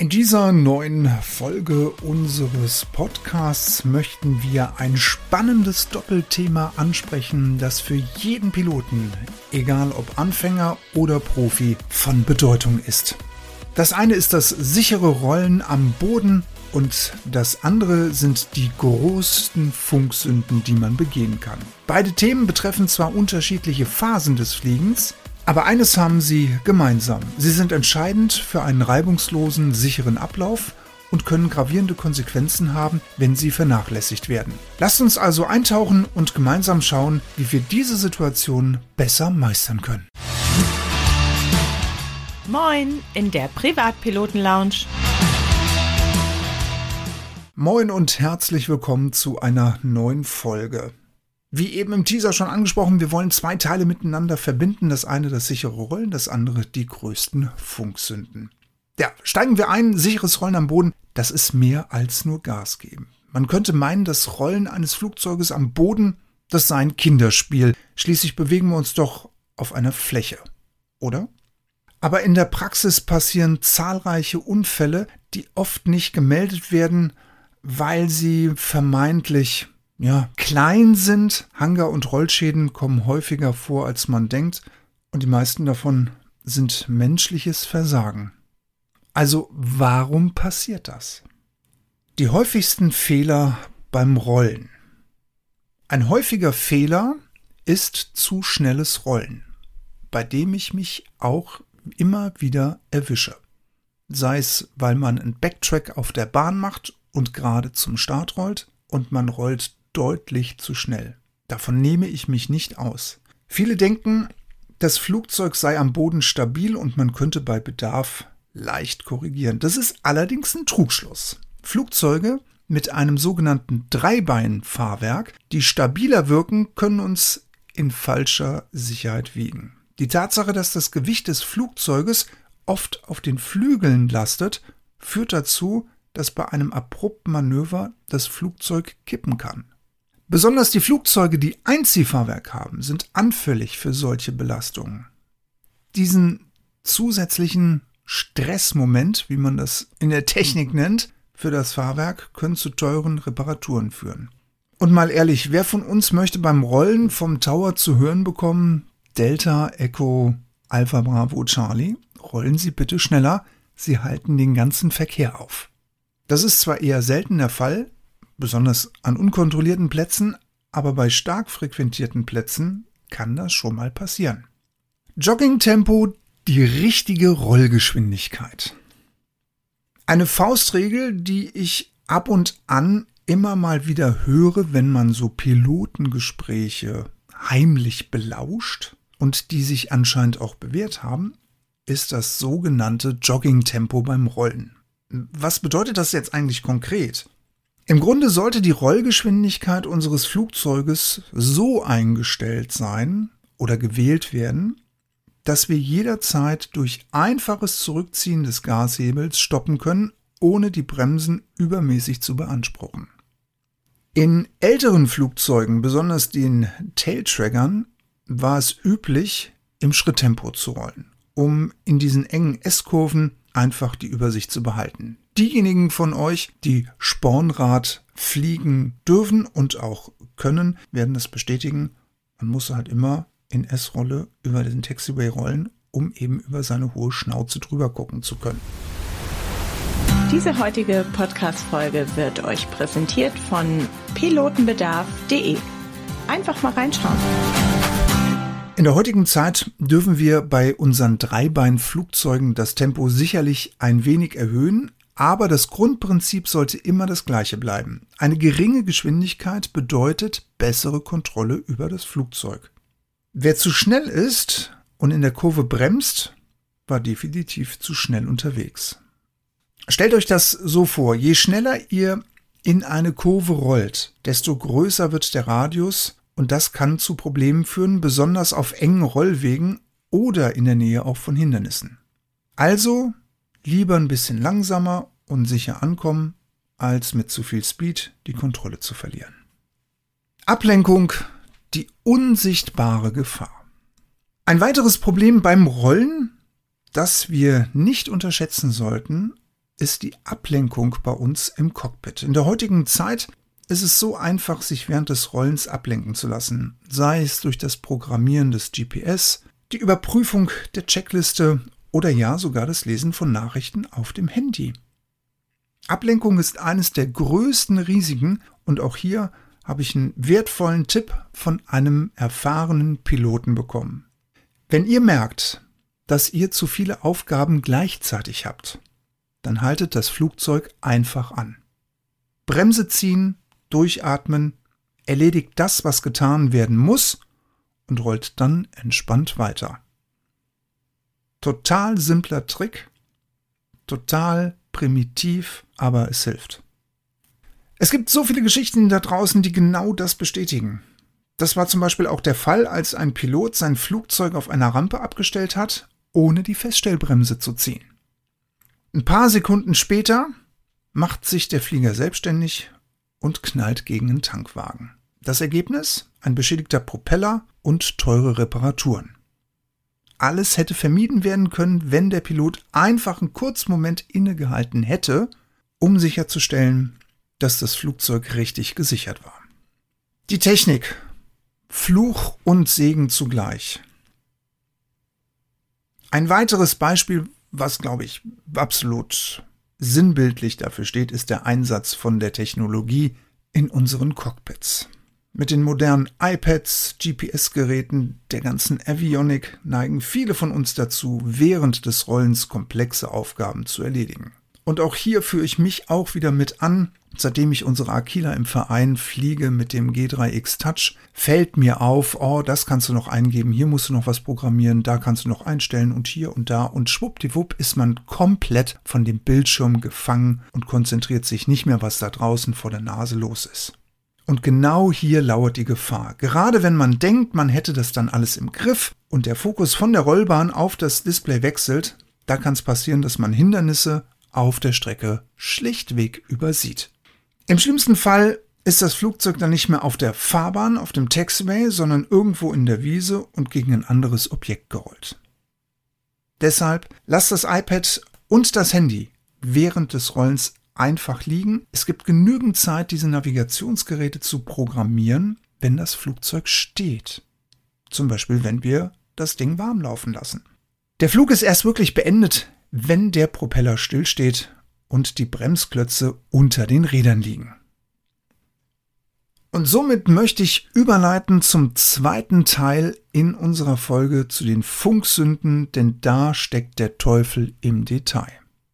In dieser neuen Folge unseres Podcasts möchten wir ein spannendes Doppelthema ansprechen, das für jeden Piloten, egal ob Anfänger oder Profi, von Bedeutung ist. Das eine ist das sichere Rollen am Boden und das andere sind die größten Funksünden, die man begehen kann. Beide Themen betreffen zwar unterschiedliche Phasen des Fliegens, aber eines haben sie gemeinsam. Sie sind entscheidend für einen reibungslosen, sicheren Ablauf und können gravierende Konsequenzen haben, wenn sie vernachlässigt werden. Lasst uns also eintauchen und gemeinsam schauen, wie wir diese Situation besser meistern können. Moin in der Privatpiloten-Lounge. Moin und herzlich willkommen zu einer neuen Folge. Wie eben im Teaser schon angesprochen, wir wollen zwei Teile miteinander verbinden. Das eine das sichere Rollen, das andere die größten Funksünden. Ja, steigen wir ein, sicheres Rollen am Boden, das ist mehr als nur Gas geben. Man könnte meinen, das Rollen eines Flugzeuges am Boden, das sei ein Kinderspiel. Schließlich bewegen wir uns doch auf einer Fläche, oder? Aber in der Praxis passieren zahlreiche Unfälle, die oft nicht gemeldet werden, weil sie vermeintlich klein sind. Hangar- und Rollschäden kommen häufiger vor, als man denkt. Und die meisten davon sind menschliches Versagen. Also warum passiert das? Die häufigsten Fehler beim Rollen. Ein häufiger Fehler ist zu schnelles Rollen, bei dem ich mich auch immer wieder erwische. Sei es, weil man einen Backtrack auf der Bahn macht und gerade zum Start rollt und man rollt deutlich zu schnell. Davon nehme ich mich nicht aus. Viele denken, das Flugzeug sei am Boden stabil und man könnte bei Bedarf leicht korrigieren. Das ist allerdings ein Trugschluss. Flugzeuge mit einem sogenannten Dreibeinfahrwerk, die stabiler wirken, können uns in falscher Sicherheit wiegen. Die Tatsache, dass das Gewicht des Flugzeuges oft auf den Flügeln lastet, führt dazu, dass bei einem abrupten Manöver das Flugzeug kippen kann. Besonders die Flugzeuge, die Einziehfahrwerk haben, sind anfällig für solche Belastungen. Diesen zusätzlichen Stressmoment, wie man das in der Technik nennt, für das Fahrwerk, können zu teuren Reparaturen führen. Und mal ehrlich, wer von uns möchte beim Rollen vom Tower zu hören bekommen, Delta Echo Alpha Bravo Charlie, rollen Sie bitte schneller, Sie halten den ganzen Verkehr auf. Das ist zwar eher selten der Fall, besonders an unkontrollierten Plätzen, aber bei stark frequentierten Plätzen kann das schon mal passieren. Joggingtempo, die richtige Rollgeschwindigkeit. Eine Faustregel, die ich ab und an immer mal wieder höre, wenn man so Pilotengespräche heimlich belauscht und die sich anscheinend auch bewährt haben, ist das sogenannte Joggingtempo beim Rollen. Was bedeutet das jetzt eigentlich konkret? Im Grunde sollte die Rollgeschwindigkeit unseres Flugzeuges so eingestellt sein oder gewählt werden, dass wir jederzeit durch einfaches Zurückziehen des Gashebels stoppen können, ohne die Bremsen übermäßig zu beanspruchen. In älteren Flugzeugen, besonders den Tailtraggern, war es üblich, im Schritttempo zu rollen, um in diesen engen S-Kurven einfach die Übersicht zu behalten. Diejenigen von euch, die Spornrad fliegen dürfen und auch können, werden das bestätigen. Man muss halt immer in S-Rolle über den Taxiway rollen, um eben über seine hohe Schnauze drüber gucken zu können. Diese heutige Podcast-Folge wird euch präsentiert von pilotenbedarf.de. Einfach mal reinschauen. In der heutigen Zeit dürfen wir bei unseren Dreibeinflugzeugen das Tempo sicherlich ein wenig erhöhen, aber das Grundprinzip sollte immer das gleiche bleiben. Eine geringe Geschwindigkeit bedeutet bessere Kontrolle über das Flugzeug. Wer zu schnell ist und in der Kurve bremst, war definitiv zu schnell unterwegs. Stellt euch das so vor, je schneller ihr in eine Kurve rollt, desto größer wird der Radius und das kann zu Problemen führen, besonders auf engen Rollwegen oder in der Nähe auch von Hindernissen. Also lieber ein bisschen langsamer und sicher ankommen, als mit zu viel Speed die Kontrolle zu verlieren. Ablenkung, die unsichtbare Gefahr. Ein weiteres Problem beim Rollen, das wir nicht unterschätzen sollten, ist die Ablenkung bei uns im Cockpit. In der heutigen Zeit ist es so einfach, sich während des Rollens ablenken zu lassen, sei es durch das Programmieren des GPS, die Überprüfung der Checkliste oder ja sogar das Lesen von Nachrichten auf dem Handy. Ablenkung ist eines der größten Risiken und auch hier habe ich einen wertvollen Tipp von einem erfahrenen Piloten bekommen. Wenn ihr merkt, dass ihr zu viele Aufgaben gleichzeitig habt, dann haltet das Flugzeug einfach an. Bremse ziehen, durchatmen, erledigt das, was getan werden muss und rollt dann entspannt weiter. Total simpler Trick, total primitiv, aber es hilft. Es gibt so viele Geschichten da draußen, die genau das bestätigen. Das war zum Beispiel auch der Fall, als ein Pilot sein Flugzeug auf einer Rampe abgestellt hat, ohne die Feststellbremse zu ziehen. Ein paar Sekunden später macht sich der Flieger selbstständig und knallt gegen einen Tankwagen. Das Ergebnis? Ein beschädigter Propeller und teure Reparaturen. Alles hätte vermieden werden können, wenn der Pilot einfach einen kurzen Moment innegehalten hätte, um sicherzustellen, dass das Flugzeug richtig gesichert war. Die Technik. Fluch und Segen zugleich. Ein weiteres Beispiel, was, glaube ich, absolut sinnbildlich dafür steht, ist der Einsatz von der Technologie in unseren Cockpits. Mit den modernen iPads, GPS-Geräten, der ganzen Avionik neigen viele von uns dazu, während des Rollens komplexe Aufgaben zu erledigen. Und auch hier führe ich mich auch wieder mit an. Seitdem ich unsere Aquila im Verein fliege mit dem G3X Touch, fällt mir auf, oh, das kannst du noch eingeben, hier musst du noch was programmieren, da kannst du noch einstellen und hier und da. Und schwuppdiwupp ist man komplett von dem Bildschirm gefangen und konzentriert sich nicht mehr, was da draußen vor der Nase los ist. Und genau hier lauert die Gefahr. Gerade wenn man denkt, man hätte das dann alles im Griff und der Fokus von der Rollbahn auf das Display wechselt, da kann es passieren, dass man Hindernisse auf der Strecke schlichtweg übersieht. Im schlimmsten Fall ist das Flugzeug dann nicht mehr auf der Fahrbahn, auf dem Taxiway, sondern irgendwo in der Wiese und gegen ein anderes Objekt gerollt. Deshalb lasst das iPad und das Handy während des Rollens einfach liegen. Es gibt genügend Zeit, diese Navigationsgeräte zu programmieren, wenn das Flugzeug steht. Zum Beispiel, wenn wir das Ding warm laufen lassen. Der Flug ist erst wirklich beendet, wenn der Propeller stillsteht und die Bremsklötze unter den Rädern liegen. Und somit möchte ich überleiten zum zweiten Teil in unserer Folge zu den Funksünden, denn da steckt der Teufel im Detail.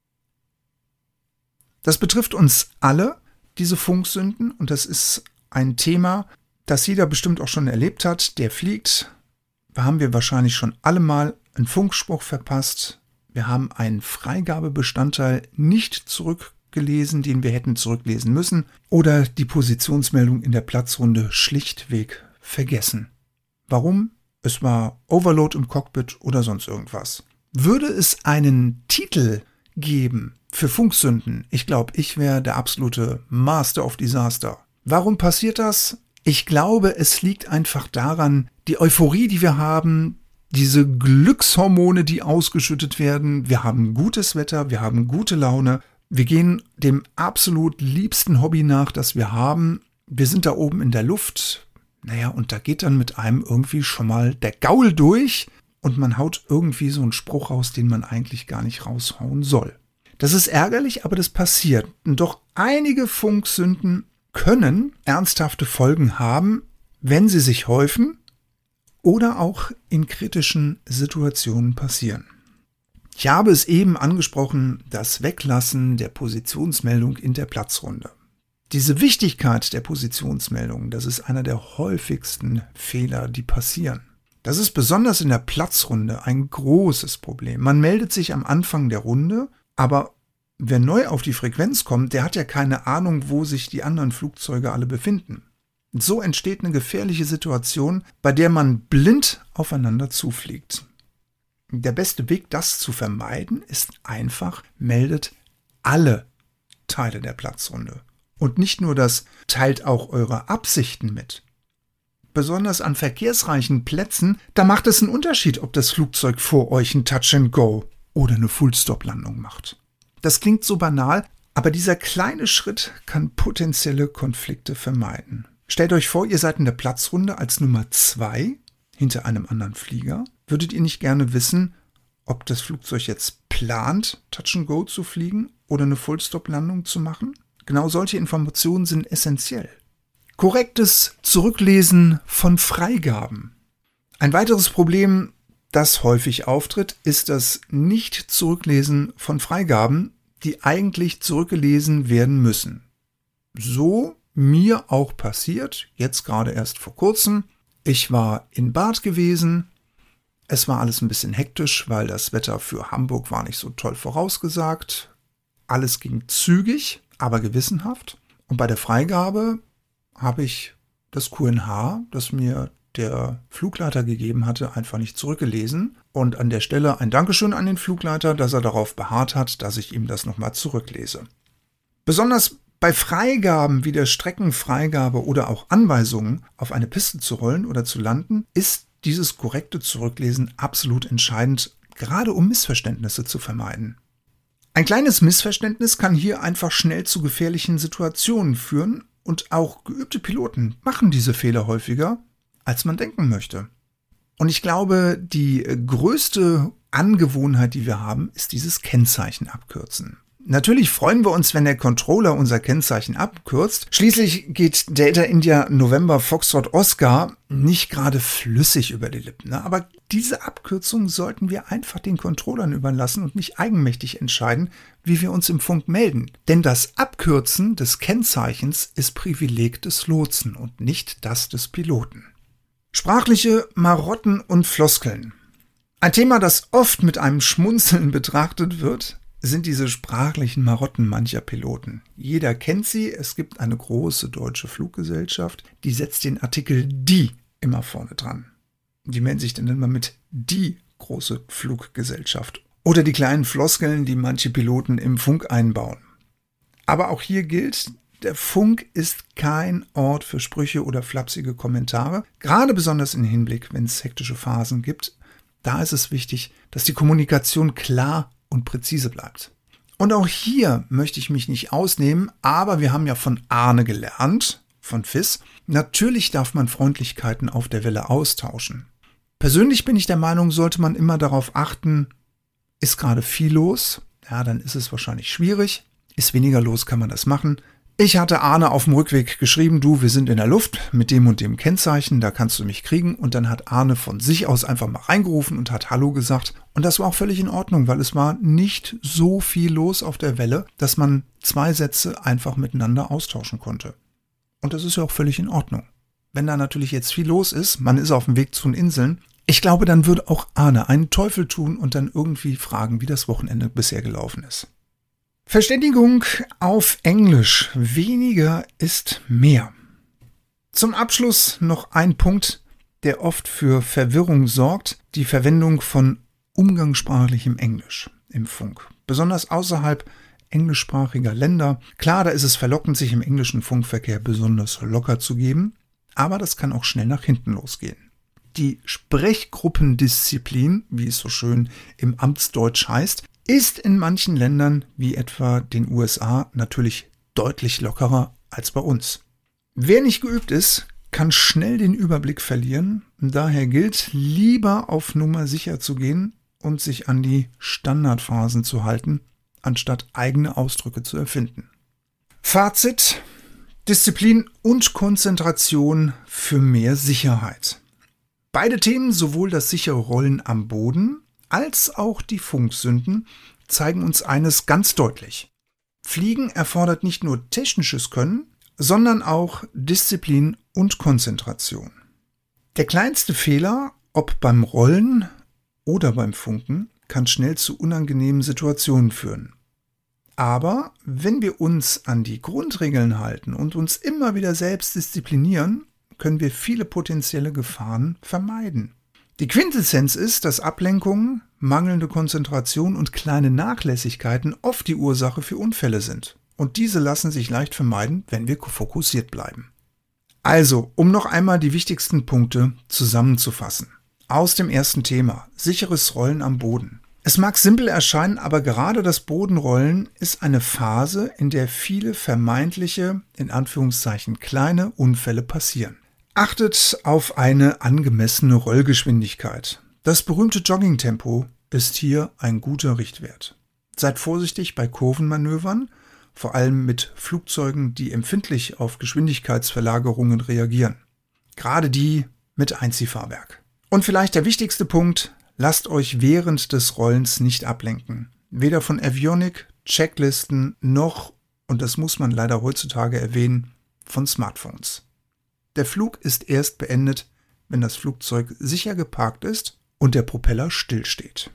Das betrifft uns alle, diese Funksünden, und das ist ein Thema, das jeder bestimmt auch schon erlebt hat. Der fliegt, da haben wir wahrscheinlich schon alle mal einen Funkspruch verpasst. Wir haben einen Freigabebestandteil nicht zurückgelesen, den wir hätten zurücklesen müssen, oder die Positionsmeldung in der Platzrunde schlichtweg vergessen. Warum? Es war Overload im Cockpit oder sonst irgendwas. Würde es einen Titel geben für Funksünden, ich glaube, ich wäre der absolute Master of Disaster. Warum passiert das? Ich glaube, es liegt einfach daran, die Euphorie, die wir haben, diese Glückshormone, die ausgeschüttet werden. Wir haben gutes Wetter, wir haben gute Laune. Wir gehen dem absolut liebsten Hobby nach, das wir haben. Wir sind da oben in der Luft. Naja, und da geht dann mit einem irgendwie schon mal der Gaul durch und man haut irgendwie so einen Spruch raus, den man eigentlich gar nicht raushauen soll. Das ist ärgerlich, aber das passiert. Und doch einige Funksünden können ernsthafte Folgen haben, wenn sie sich häufen oder auch in kritischen Situationen passieren. Ich habe es eben angesprochen, das Weglassen der Positionsmeldung in der Platzrunde. Diese Wichtigkeit der Positionsmeldung, das ist einer der häufigsten Fehler, die passieren. Das ist besonders in der Platzrunde ein großes Problem. Man meldet sich am Anfang der Runde, aber wer neu auf die Frequenz kommt, der hat ja keine Ahnung, wo sich die anderen Flugzeuge alle befinden. So entsteht eine gefährliche Situation, bei der man blind aufeinander zufliegt. Der beste Weg, das zu vermeiden, ist einfach, meldet alle Teile der Platzrunde. Und nicht nur das, teilt auch eure Absichten mit. Besonders an verkehrsreichen Plätzen, da macht es einen Unterschied, ob das Flugzeug vor euch ein Touch-and-Go oder eine Full-Stop-Landung macht. Das klingt so banal, aber dieser kleine Schritt kann potenzielle Konflikte vermeiden. Stellt euch vor, ihr seid in der Platzrunde als Nummer 2 hinter einem anderen Flieger. Würdet ihr nicht gerne wissen, ob das Flugzeug jetzt plant, Touch and Go zu fliegen oder eine Full-Stop-Landung zu machen? Genau solche Informationen sind essentiell. Korrektes Zurücklesen von Freigaben. Ein weiteres Problem, das häufig auftritt, ist das Nicht-Zurücklesen von Freigaben, die eigentlich zurückgelesen werden müssen. So mir auch passiert, jetzt gerade erst vor kurzem. Ich war in Bad gewesen. Es war alles ein bisschen hektisch, weil das Wetter für Hamburg war nicht so toll vorausgesagt. Alles ging zügig, aber gewissenhaft. Und bei der Freigabe habe ich das QNH, das mir der Flugleiter gegeben hatte, einfach nicht zurückgelesen. Und an der Stelle ein Dankeschön an den Flugleiter, dass er darauf beharrt hat, dass ich ihm das nochmal zurücklese. Besonders bei Freigaben wie der Streckenfreigabe oder auch Anweisungen, auf eine Piste zu rollen oder zu landen, ist dieses korrekte Zurücklesen absolut entscheidend, gerade um Missverständnisse zu vermeiden. Ein kleines Missverständnis kann hier einfach schnell zu gefährlichen Situationen führen und auch geübte Piloten machen diese Fehler häufiger, als man denken möchte. Und ich glaube, die größte Angewohnheit, die wir haben, ist dieses Kennzeichen abkürzen. Natürlich freuen wir uns, wenn der Controller unser Kennzeichen abkürzt. Schließlich geht Delta India November Foxtrot Oscar nicht gerade flüssig über die Lippen. Aber diese Abkürzung sollten wir einfach den Controllern überlassen und nicht eigenmächtig entscheiden, wie wir uns im Funk melden. Denn das Abkürzen des Kennzeichens ist Privileg des Lotsen und nicht das des Piloten. Sprachliche Marotten und Floskeln. Ein Thema, das oft mit einem Schmunzeln betrachtet wird, sind diese sprachlichen Marotten mancher Piloten. Jeder kennt sie, es gibt eine große deutsche Fluggesellschaft, die setzt den Artikel die immer vorne dran. Die melden sich dann immer mit die große Fluggesellschaft. Oder die kleinen Floskeln, die manche Piloten im Funk einbauen. Aber auch hier gilt, der Funk ist kein Ort für Sprüche oder flapsige Kommentare. Gerade besonders im Hinblick, wenn es hektische Phasen gibt, da ist es wichtig, dass die Kommunikation klar und präzise bleibt. Und auch hier möchte ich mich nicht ausnehmen, aber wir haben ja von Arne gelernt, von FIS, natürlich darf man Freundlichkeiten auf der Welle austauschen. Persönlich bin ich der Meinung, sollte man immer darauf achten, ist gerade viel los, ja, dann ist es wahrscheinlich schwierig, ist weniger los, kann man das machen. Ich hatte Arne auf dem Rückweg geschrieben, du, wir sind in der Luft mit dem und dem Kennzeichen, da kannst du mich kriegen. Und dann hat Arne von sich aus einfach mal reingerufen und hat Hallo gesagt. Und das war auch völlig in Ordnung, weil es war nicht so viel los auf der Welle, dass man 2 Sätze einfach miteinander austauschen konnte. Und das ist ja auch völlig in Ordnung. Wenn da natürlich jetzt viel los ist, man ist auf dem Weg zu den Inseln, ich glaube, dann würde auch Arne einen Teufel tun und dann irgendwie fragen, wie das Wochenende bisher gelaufen ist. Verständigung auf Englisch. Weniger ist mehr. Zum Abschluss noch ein Punkt, der oft für Verwirrung sorgt. Die Verwendung von umgangssprachlichem Englisch im Funk. Besonders außerhalb englischsprachiger Länder. Klar, da ist es verlockend, sich im englischen Funkverkehr besonders locker zu geben. Aber das kann auch schnell nach hinten losgehen. Die Sprechgruppendisziplin, wie es so schön im Amtsdeutsch heißt, ist in manchen Ländern, wie etwa den USA, natürlich deutlich lockerer als bei uns. Wer nicht geübt ist, kann schnell den Überblick verlieren. Daher gilt, lieber auf Nummer sicher zu gehen und sich an die Standardphrasen zu halten, anstatt eigene Ausdrücke zu erfinden. Fazit: Disziplin und Konzentration für mehr Sicherheit. Beide Themen, sowohl das sichere Rollen am Boden als auch die Funksünden, zeigen uns eines ganz deutlich. Fliegen erfordert nicht nur technisches Können, sondern auch Disziplin und Konzentration. Der kleinste Fehler, ob beim Rollen oder beim Funken, kann schnell zu unangenehmen Situationen führen. Aber wenn wir uns an die Grundregeln halten und uns immer wieder selbst disziplinieren, können wir viele potenzielle Gefahren vermeiden. Die Quintessenz ist, dass Ablenkungen, mangelnde Konzentration und kleine Nachlässigkeiten oft die Ursache für Unfälle sind. Und diese lassen sich leicht vermeiden, wenn wir fokussiert bleiben. Also, um noch einmal die wichtigsten Punkte zusammenzufassen. Aus dem ersten Thema, sicheres Rollen am Boden. Es mag simpel erscheinen, aber gerade das Bodenrollen ist eine Phase, in der viele vermeintliche, in Anführungszeichen kleine Unfälle passieren. Achtet auf eine angemessene Rollgeschwindigkeit. Das berühmte Joggingtempo ist hier ein guter Richtwert. Seid vorsichtig bei Kurvenmanövern, vor allem mit Flugzeugen, die empfindlich auf Geschwindigkeitsverlagerungen reagieren. Gerade die mit Einziehfahrwerk. Und vielleicht der wichtigste Punkt: Lasst euch während des Rollens nicht ablenken. Weder von Avionik, Checklisten noch, und das muss man leider heutzutage erwähnen, von Smartphones. Der Flug ist erst beendet, wenn das Flugzeug sicher geparkt ist und der Propeller stillsteht.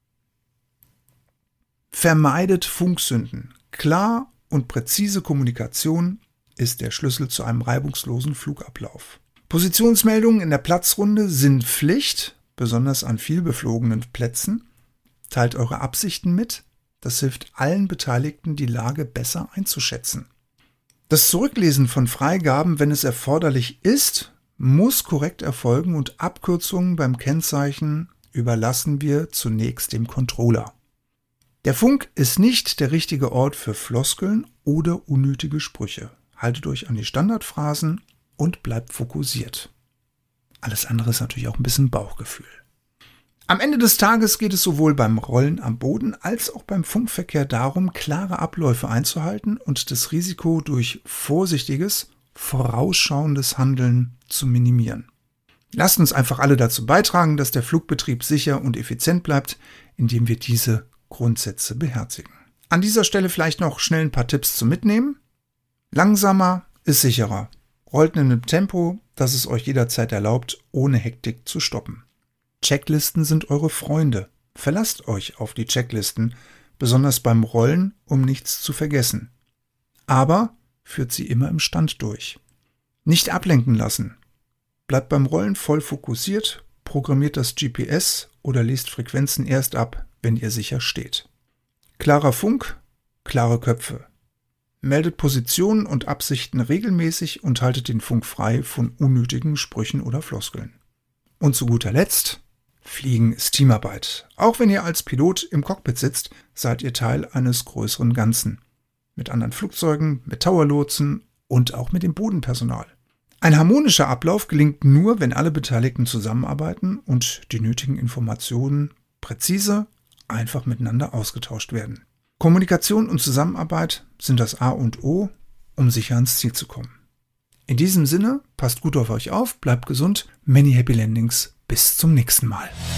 Vermeidet Funksünden. Klar und präzise Kommunikation ist der Schlüssel zu einem reibungslosen Flugablauf. Positionsmeldungen in der Platzrunde sind Pflicht, besonders an vielbeflogenen Plätzen. Teilt eure Absichten mit. Das hilft allen Beteiligten, die Lage besser einzuschätzen. Das Zurücklesen von Freigaben, wenn es erforderlich ist, muss korrekt erfolgen und Abkürzungen beim Kennzeichen überlassen wir zunächst dem Controller. Der Funk ist nicht der richtige Ort für Floskeln oder unnötige Sprüche. Haltet euch an die Standardphrasen und bleibt fokussiert. Alles andere ist natürlich auch ein bisschen Bauchgefühl. Am Ende des Tages geht es sowohl beim Rollen am Boden als auch beim Funkverkehr darum, klare Abläufe einzuhalten und das Risiko durch vorsichtiges, vorausschauendes Handeln zu minimieren. Lasst uns einfach alle dazu beitragen, dass der Flugbetrieb sicher und effizient bleibt, indem wir diese Grundsätze beherzigen. An dieser Stelle vielleicht noch schnell ein paar Tipps zum Mitnehmen. Langsamer ist sicherer. Rollt in einem Tempo, das es euch jederzeit erlaubt, ohne Hektik zu stoppen. Checklisten sind eure Freunde. Verlasst euch auf die Checklisten, besonders beim Rollen, um nichts zu vergessen. Aber führt sie immer im Stand durch. Nicht ablenken lassen. Bleibt beim Rollen voll fokussiert, programmiert das GPS oder lest Frequenzen erst ab, wenn ihr sicher steht. Klarer Funk, klare Köpfe. Meldet Positionen und Absichten regelmäßig und haltet den Funk frei von unnötigen Sprüchen oder Floskeln. Und zu guter Letzt: Fliegen ist Teamarbeit. Auch wenn ihr als Pilot im Cockpit sitzt, seid ihr Teil eines größeren Ganzen. Mit anderen Flugzeugen, mit Towerlotsen und auch mit dem Bodenpersonal. Ein harmonischer Ablauf gelingt nur, wenn alle Beteiligten zusammenarbeiten und die nötigen Informationen präzise, einfach miteinander ausgetauscht werden. Kommunikation und Zusammenarbeit sind das A und O, um sicher ans Ziel zu kommen. In diesem Sinne, passt gut auf euch auf, bleibt gesund, many happy landings, bis zum nächsten Mal.